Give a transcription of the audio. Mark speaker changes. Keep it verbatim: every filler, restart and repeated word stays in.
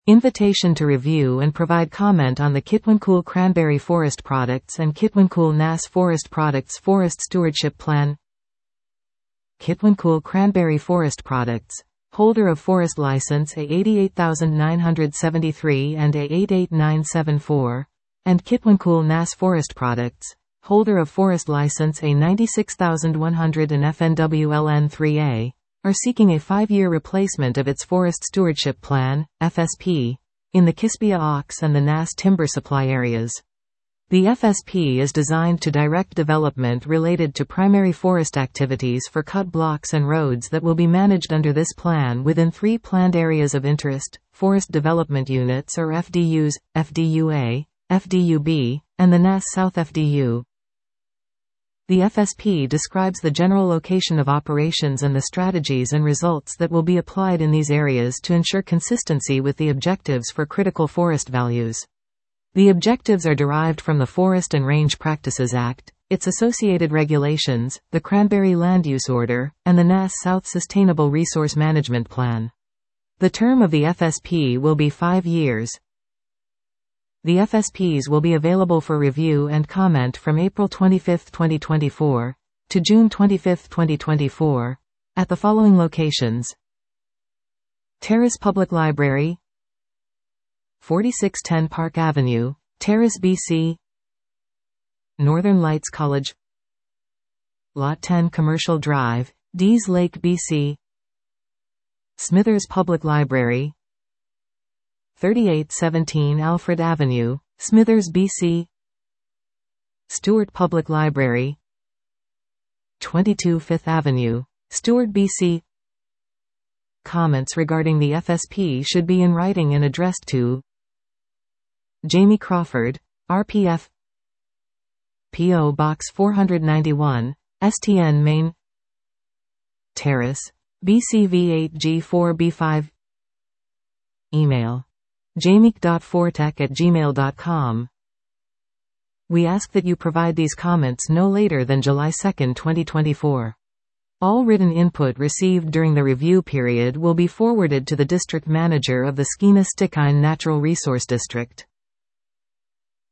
Speaker 1: Invitation to review and provide comment on the Kitwancool Cranberry Forest Products and Kitwancool Nass Forest Products Forest Stewardship Plan. Kitwancool Cranberry Forest Products, holder of Forest License A eighty-eight nine seven three and A eighty-eight nine seven four, and Kitwancool Nass Forest Products, holder of Forest License A ninety-six one hundred and F N W L N three A, are seeking a five-year replacement of its Forest Stewardship Plan, F S P, in the Kispia Ox and the Nass timber supply areas. The F S P is designed to direct development related to primary forest activities for cut blocks and roads that will be managed under this plan within three planned areas of interest: Forest Development Units or F D Us, F D U A, F D U B, and the Nass South F D U. The F S P describes the general location of operations and the strategies and results that will be applied in these areas to ensure consistency with the objectives for critical forest values. The objectives are derived from the Forest and Range Practices Act, its associated regulations, the Cranberry Land Use Order, and the Nass South Sustainable Resource Management Plan. The term of the F S P will be five years. The F S Ps will be available for review and comment from April twenty-fifth twenty twenty-four, to June twenty-fifth twenty twenty-four, at the following locations: Terrace Public Library, forty-six ten Park Avenue, Terrace, B C; Northern Lights College, Lot ten Commercial Drive, Dease Lake, B C; Smithers Public Library, thirty-eight seventeen Alfred Avenue, Smithers, B C; Stewart Public Library, twenty-two Fifth Avenue, Stewart, B C. Comments regarding the F S P should be in writing and addressed to Jamie Crawford, R P F, P O Box four ninety-one, S T N, Maine, Terrace, B C V eight G four B five. Email jamie dot fortek at gmail dot com. We ask that you provide these comments no later than July second twenty twenty-four. All written input received during the review period will be forwarded to the District Manager of the Skeena Stikine Natural Resource District.